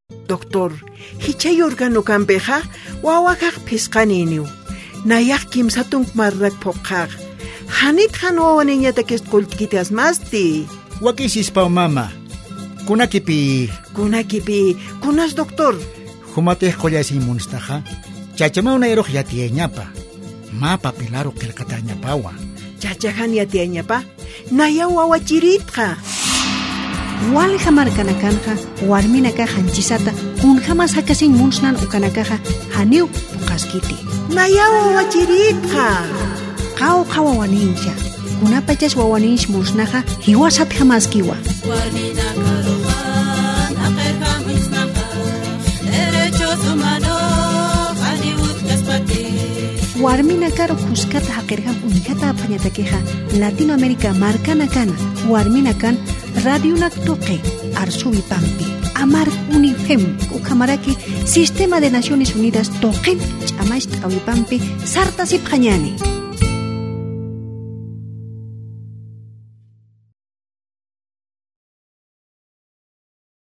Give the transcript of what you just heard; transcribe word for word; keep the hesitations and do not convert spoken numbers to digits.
Doctor, hichay organo kampeja, wawakak pisqaniniw. Nayak kimsatung marrak pokak. Hanit hano niña takist kultikitas masti. Wakisis pa mama. Kunakipi. Kunakipi. Kunas doctor. Humate kolyasi munstaha. Chachama una eroj yatienya pa. Mapa pilaro kelkatanya pawa. Chachahan yatienya pa. Naya wawachiritqa. Walja markanakanja, warminaka hanchisata, kunjamas hakasin munsnan ukanakaja, haniu pukaskiti. Naya wawachiritqa. Qao qawa wanincha, kunapachas wawaninch munsnaja, hiwasat jamaskiwa. Warminaka rohan, akerja munsnaja, derechos humanos, haniut kaspati. Warminakaro kuskata hakerjam unikata apañatakeja, Latinoamérica markanakana, warminakan, Radio Naktoque, Arsubi Pampi, Amar Unifem, Ukamaraki, Sistema de Naciones Unidas, Toquen, Chamaist Awipampi, Sartasip Hañani.